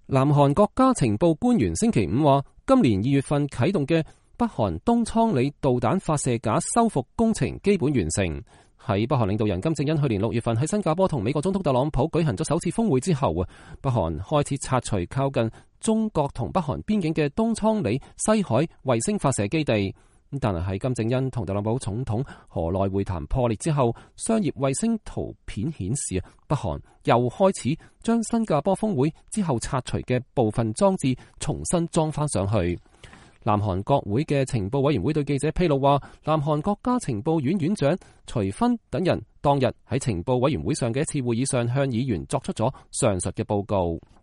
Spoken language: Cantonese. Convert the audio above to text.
南韓國家情報官員星期五話，今年2月份啟動嘅北韓東倉里導彈發射架修復工程基本完成。喺北韓領導人金正恩去年6月份喺新加坡同美國總統特朗普舉行咗首次峰會之後，北韓開始拆除靠近中國同北韓邊境嘅東倉里西海衛星發射基地。但係喺金正恩同特朗普總統河內會談破裂之後，商業衛星圖片顯示北韓又開始將新加坡峰會之後拆除嘅部分裝置重新裝翻上去。南韓國會嘅情報委員會對記者披露話，南韓國家情報院院長徐薰等人當日喺情報委員會上嘅一次會議上向議員作出咗上述嘅報告。